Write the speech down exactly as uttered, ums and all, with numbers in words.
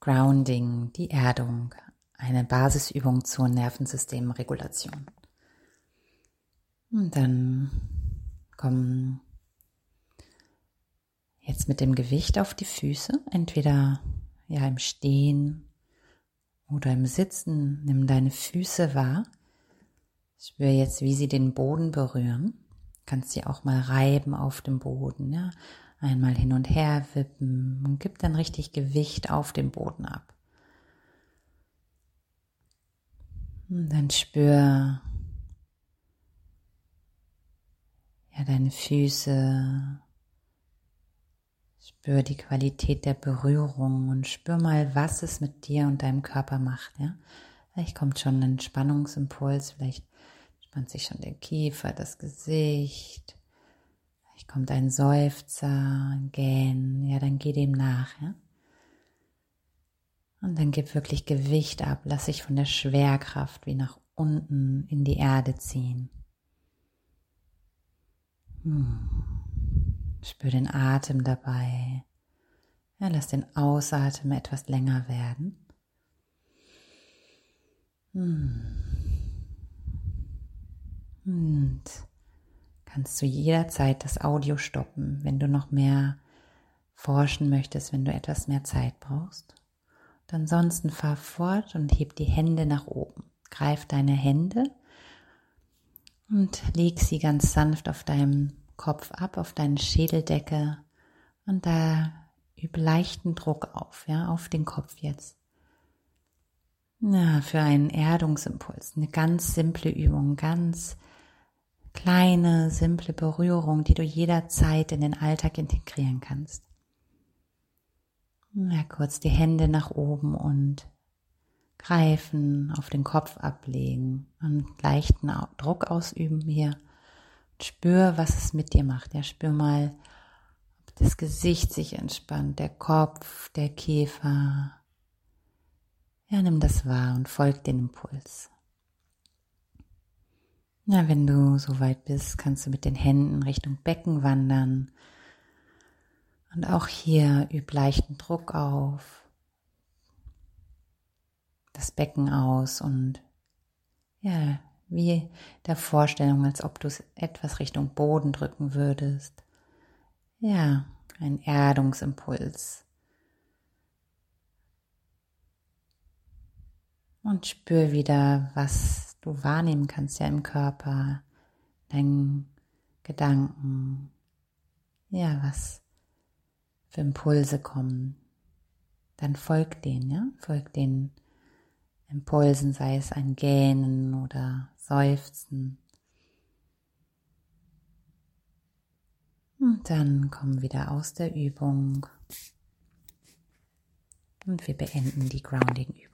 Grounding, die Erdung, eine Basisübung zur Nervensystemregulation. Und dann komm jetzt mit dem Gewicht auf die Füße, entweder ja im Stehen oder im Sitzen. Nimm deine Füße wahr. Spür jetzt, wie sie den Boden berühren. Kannst sie auch mal reiben auf dem Boden, ja. Einmal hin und her wippen und gib dann richtig Gewicht auf dem Boden ab. Und dann spür ja deine Füße, spür die Qualität der Berührung und spür mal, was es mit dir und deinem Körper macht, ja. Vielleicht kommt schon ein Spannungsimpuls, vielleicht spannt sich schon der Kiefer, das Gesicht. Vielleicht kommt ein Seufzer, ein Gähnen, ja, dann geh dem nach, ja. Und dann gib wirklich Gewicht ab, lass dich von der Schwerkraft wie nach unten in die Erde ziehen. Hm. Spür den Atem dabei. Ja, lass den Ausatmen etwas länger werden. Hm. Und kannst du jederzeit das Audio stoppen, wenn du noch mehr forschen möchtest, wenn du etwas mehr Zeit brauchst. Und ansonsten fahr fort und heb die Hände nach oben. Greif deine Hände und leg sie ganz sanft auf deinem Kopf ab, auf deine Schädeldecke und da üb leichten Druck auf, ja, auf den Kopf jetzt. Ja, für einen Erdungsimpuls, eine ganz simple Übung, ganz kleine, simple Berührung, die du jederzeit in den Alltag integrieren kannst. Ja, kurz die Hände nach oben und greifen, auf den Kopf ablegen und leichten Druck ausüben hier. Spür, was es mit dir macht. Ja, spür mal, ob das Gesicht sich entspannt, der Kopf, der Kiefer. Ja, nimm das wahr und folg den Impuls. Na, wenn du soweit bist, kannst du mit den Händen Richtung Becken wandern. Und auch hier üb leichten Druck auf. Das Becken aus und ja, wie der Vorstellung, als ob du es etwas Richtung Boden drücken würdest. Ja, ein Erdungsimpuls. Und spür wieder, was du wahrnehmen kannst ja im Körper, deinen Gedanken, ja, was für Impulse kommen. Dann folg denen, ja, folg den Impulsen, sei es ein Gähnen oder Seufzen. Und dann kommen wir wieder aus der Übung und wir beenden die Grounding-Übung.